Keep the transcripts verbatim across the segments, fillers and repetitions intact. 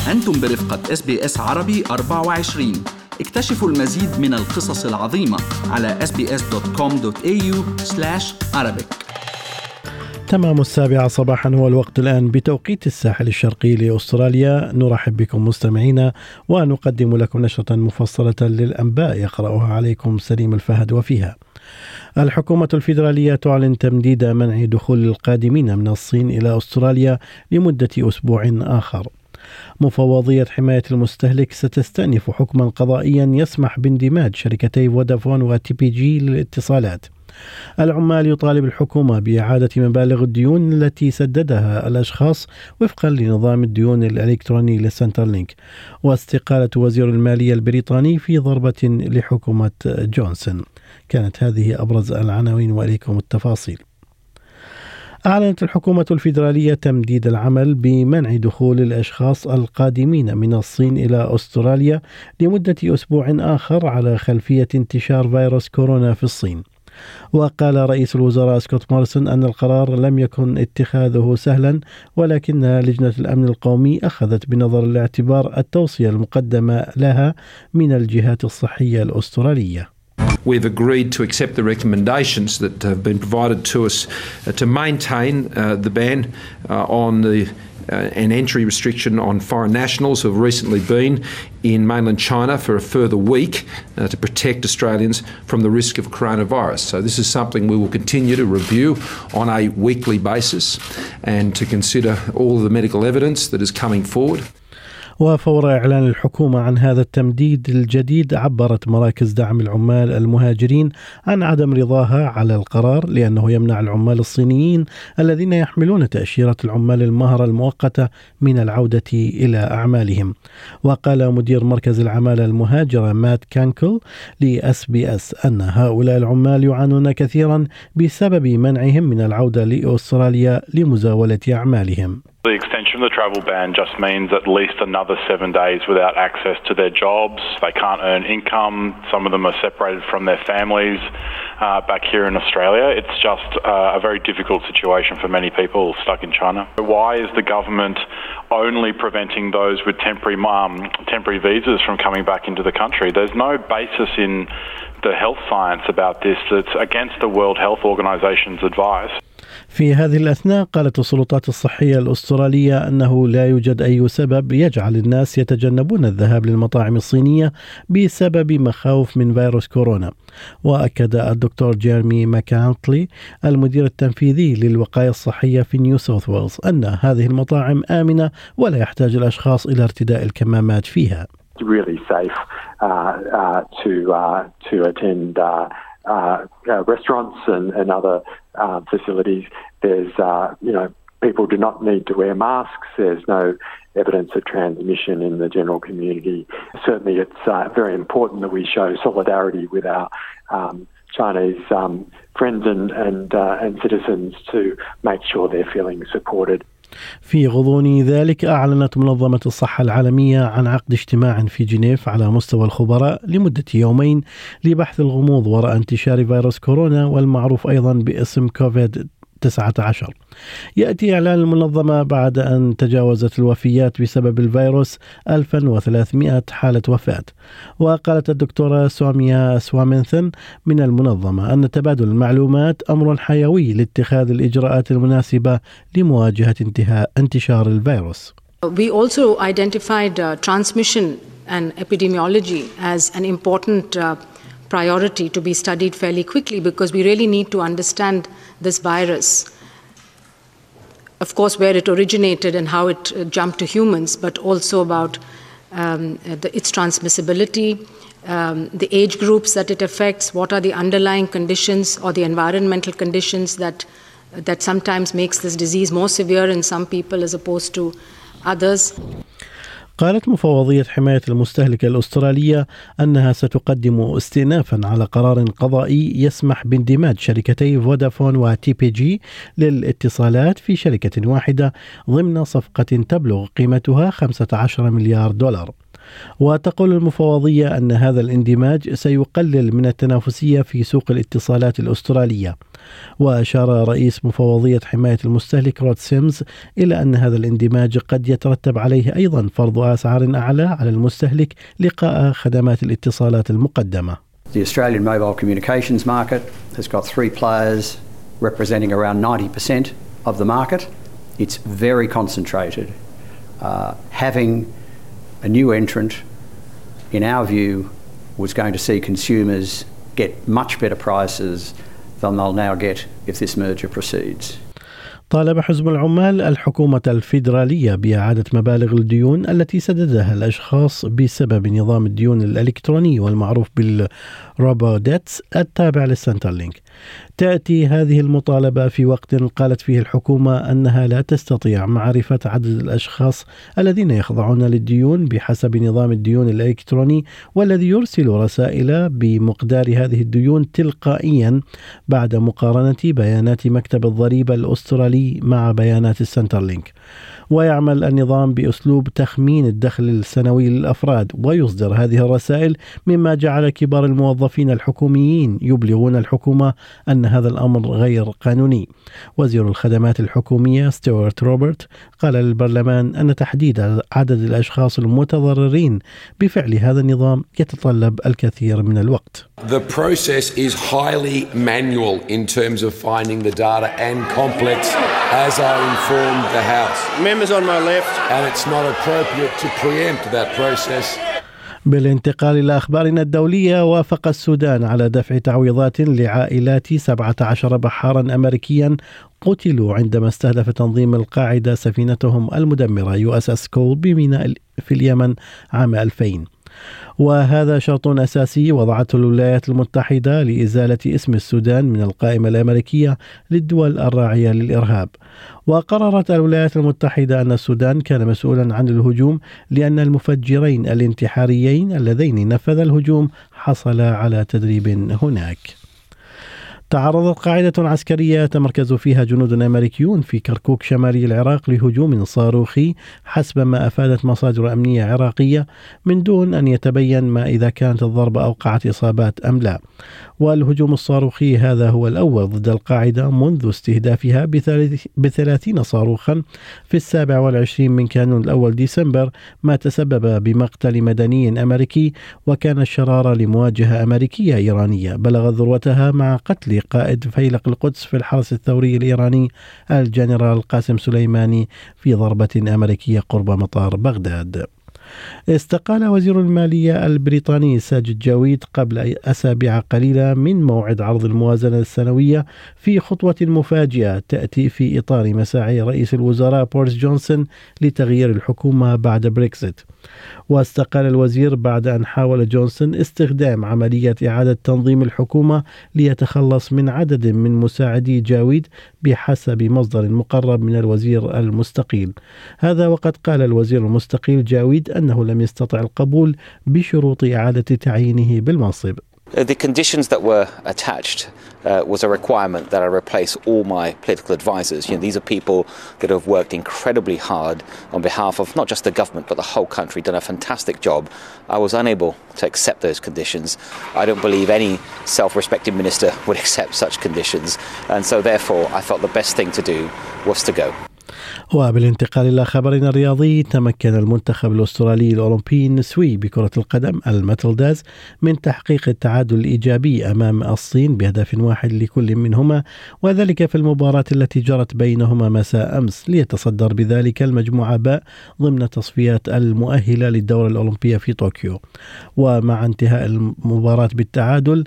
أنتم برفقة إس بي إس عربي أربعة وعشرين. اكتشفوا المزيد من القصص العظيمة على إس بي إس دوت كوم دوت إيه يو سلاش عربيك. تمام السابعة صباحا هو الوقت الآن بتوقيت الساحل الشرقي لأستراليا. نرحب بكم مستمعينا ونقدم لكم نشرة مفصلة للأنباء يقرأها عليكم سليم الفهد. وفيها: الحكومة الفيدرالية تعلن تمديد منع دخول القادمين من الصين إلى أستراليا لمدة أسبوع آخر. مفوضية حماية المستهلك ستستأنف حكما قضائيا يسمح باندماج شركتي فودافون وتي بي جي للاتصالات. العمال يطالب الحكومة بإعادة مبالغ الديون التي سددها الأشخاص وفقا لنظام الديون الإلكتروني لسنترلينك. واستقالة وزير المالية البريطاني في ضربة لحكومة جونسون. كانت هذه أبرز العناوين وإليكم التفاصيل. أعلنت الحكومة الفيدرالية تمديد العمل بمنع دخول الأشخاص القادمين من الصين إلى أستراليا لمدة أسبوع آخر على خلفية انتشار فيروس كورونا في الصين. وقال رئيس الوزراء سكوت موريسون أن القرار لم يكن اتخاذه سهلا، ولكن لجنة الأمن القومي أخذت بنظر الاعتبار التوصية المقدمة لها من الجهات الصحية الأسترالية. We've agreed to accept the recommendations that have been provided to us uh, to maintain uh, the ban uh, on the uh, an entry restriction on foreign nationals who have recently been in mainland China for a further week uh, to protect Australians from the risk of coronavirus. So this is something we will continue to review on a weekly basis and to consider all of the medical evidence that is coming forward. وفور إعلان الحكومة عن هذا التمديد الجديد، عبرت مراكز دعم العمال المهاجرين عن عدم رضاها على القرار لأنه يمنع العمال الصينيين الذين يحملون تأشيرة العمال المهرة المؤقتة من العودة إلى أعمالهم. وقال مدير مركز العمالة المهاجرة مات كانكل لأس بي أس أن هؤلاء العمال يعانون كثيرا بسبب منعهم من العودة لأستراليا لمزاولة أعمالهم. The extension of the travel ban just means at least another seven days without access to their jobs. They can't earn income. Some of them are separated from their families uh, back here in Australia. It's just uh, a very difficult situation for many people stuck in China. Why is the government only preventing those with temporary um, temporary visas from coming back into the country? There's no basis in the health science about this. It's against the World Health Organization's advice. في هذه الأثناء قالت السلطات الصحية الأسترالية أنه لا يوجد أي سبب يجعل الناس يتجنبون الذهاب للمطاعم الصينية بسبب مخاوف من فيروس كورونا. وأكد الدكتور جيرمي ماكانتلي المدير التنفيذي للوقاية الصحية في نيو ساوث ويلز أن هذه المطاعم آمنة ولا يحتاج الأشخاص إلى ارتداء الكمامات فيها. Really safe uh, uh, to uh, to attend uh, uh, uh, restaurants and, and other uh, facilities. There's uh, you know people do not need to wear masks. There's no evidence of transmission in the general community. Certainly, it's uh, very important that we show solidarity with our um, Chinese um, friends and and, uh, and citizens to make sure they're feeling supported. في غضون ذلك أعلنت منظمة الصحة العالمية عن عقد اجتماع في جنيف على مستوى الخبراء لمدة يومين لبحث الغموض وراء انتشار فيروس كورونا والمعروف أيضا باسم كوفيد تسعة عشر. يأتي إعلان المنظمة بعد أن تجاوزت الوفيات بسبب الفيروس ألف وثلاثمائة حالة وفاة. وقالت الدكتورة سوميا سوامنثن من المنظمة أن تبادل المعلومات أمر حيوي لاتخاذ الإجراءات المناسبة لمواجهة انتهاء انتشار الفيروس. We also identified uh, transmission and epidemiology as an important uh, priority to be studied fairly quickly because we really need to understand this virus. Of course, where it originated and how it uh, jumped to humans, but also about um, the, its transmissibility, um, the age groups that it affects, what are the underlying conditions or the environmental conditions that that sometimes makes this disease more severe in some people as opposed to others. قالت مفوضية حماية المستهلك الأسترالية أنها ستقدم استئنافا على قرار قضائي يسمح باندماج شركتي فودافون وتي بي جي للاتصالات في شركة واحدة ضمن صفقة تبلغ قيمتها خمسة عشر مليار دولار. وتقول المفوضية أن هذا الاندماج سيقلل من التنافسية في سوق الاتصالات الأسترالية. وأشار رئيس مفوضية حماية المستهلك رود سيمز إلى أن هذا الاندماج قد يترتب عليه أيضا فرض أسعار أعلى على المستهلك لقاء خدمات الاتصالات المقدمة. The Australian mobile communications market has got three players representing around ninety percent of the market. It's very concentrated. Uh, having a new entrant, in our view, was going to see consumers get much better prices than they'll now get if this merger proceeds. طالب حزب العمال الحكومة الفيدرالية بإعادة مبالغ الديون التي سددها الأشخاص بسبب نظام الديون الإلكتروني والمعروف بالروبوديتس التابع للسنترلينك. تأتي هذه المطالبة في وقت قالت فيه الحكومة أنها لا تستطيع معرفة عدد الأشخاص الذين يخضعون للديون بحسب نظام الديون الإلكتروني، والذي يرسل رسائل بمقدار هذه الديون تلقائيا بعد مقارنة بيانات مكتب الضريبة الأسترالي مع بيانات السنترلينك. ويعمل النظام بأسلوب تخمين الدخل السنوي للأفراد ويصدر هذه الرسائل، مما جعل كبار الموظفين الحكوميين يبلغون الحكومة أن هذا الأمر غير قانوني. وزير الخدمات الحكومية ستيوارت روبرت قال للبرلمان أن تحديد عدد الأشخاص المتضررين بفعل هذا النظام يتطلب الكثير من الوقت. The process is highly manual in terms of finding the data and complex, as I informed the House. Members on my left. And it's not appropriate to preempt that process. بالانتقال إلى أخبارنا الدولية، وافق السودان على دفع تعويضات لعائلات سبعة عشر بحارا أمريكيا قتلوا عندما استهدف تنظيم القاعدة سفينتهم المدمرة يو اس اس كول بميناء في اليمن عام ألفين. وهذا شرط أساسي وضعته الولايات المتحدة لإزالة اسم السودان من القائمة الأمريكية للدول الراعية للإرهاب. وقررت الولايات المتحدة أن السودان كان مسؤولا عن الهجوم لأن المفجرين الانتحاريين اللذين نفذ الهجوم حصلا على تدريب هناك. تعرضت قاعدة عسكرية تمركز فيها جنود أمريكيون في كركوك شمالي العراق لهجوم صاروخي حسب ما أفادت مصادر أمنية عراقية، من دون أن يتبين ما إذا كانت الضربة أوقعت إصابات أم لا. والهجوم الصاروخي هذا هو الأول ضد القاعدة منذ استهدافها بثلاثين صاروخا في السابع والعشرين من كانون الأول ديسمبر، ما تسبب بمقتل مدني أمريكي. وكان الشرارة لمواجهة أمريكية إيرانية بلغ ذروتها مع قتل قائد فيلق القدس في الحرس الثوري الإيراني الجنرال قاسم سليماني في ضربة أمريكية قرب مطار بغداد. استقال وزير المالية البريطاني ساجد جاويد قبل أسابيع قليلة من موعد عرض الموازنة السنوية في خطوة مفاجئة تأتي في إطار مساعي رئيس الوزراء بوريس جونسون لتغيير الحكومة بعد بريكزيت. واستقال الوزير بعد أن حاول جونسون استخدام عملية إعادة تنظيم الحكومة ليتخلص من عدد من مساعدي جاويد بحسب مصدر مقرب من الوزير المستقيل. هذا وقد قال الوزير المستقيل جاويد أنه لم يستطع القبول بشروط إعادة تعيينه بالمنصب. The conditions that were attached uh, was a requirement that I replace all my political advisors. You know, these are people that have worked incredibly hard on behalf of not just the government but the whole country, done a fantastic job. I was unable to accept those conditions. I don't believe any self-respecting minister would accept such conditions, and so therefore I felt the best thing to do was to go. وبالانتقال إلى خبرنا الرياضي، تمكن المنتخب الأسترالي الأولمبي النسوي بكرة القدم الماتلداز من تحقيق التعادل الإيجابي أمام الصين بهدف واحد لكل منهما، وذلك في المباراة التي جرت بينهما مساء أمس، ليتصدر بذلك المجموعة باء ضمن تصفيات المؤهلة للدورة الأولمبية في طوكيو. ومع انتهاء المباراة بالتعادل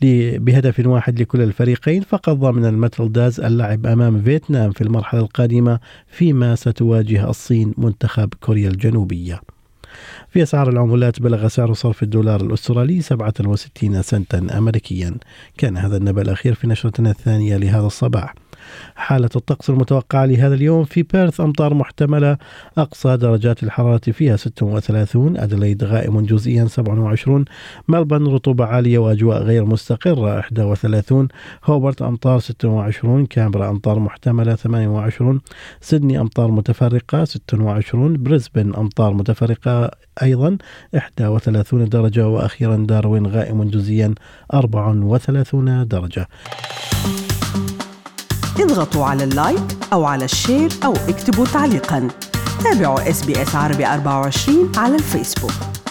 بهدف واحد لكل الفريقين، فقد ضمن الماتلداز اللعب أمام فيتنام في المرحلة القادمة فيما ستواجه الصين منتخب كوريا الجنوبية. في أسعار العملات بلغ سعر صرف الدولار الأسترالي سبعة وستين سنتا أمريكيا. كان هذا النبأ الأخير في نشرتنا الثانية لهذا الصباح. حالة الطقس المتوقعة لهذا اليوم: في بيرث أمطار محتملة، أقصى درجات الحرارة فيها ستة وثلاثين، أدليد غائم جزئيا سبعة وعشرين، ملبن رطوبة عالية وأجواء غير مستقرة واحد وثلاثين، هوبرت أمطار ستة وعشرين، كامبرا أمطار محتملة ثمانية وعشرين، سيدني أمطار متفرقة ستة وعشرين، بريسبن أمطار متفرقة أيضا واحد وثلاثين درجة، وأخيرا داروين غائم جزئيا أربعة وثلاثين درجة. اضغطوا على اللايك أو على الشير أو اكتبوا تعليقاً. تابعوا إس بي إس عربي أربعة وعشرين على الفيسبوك.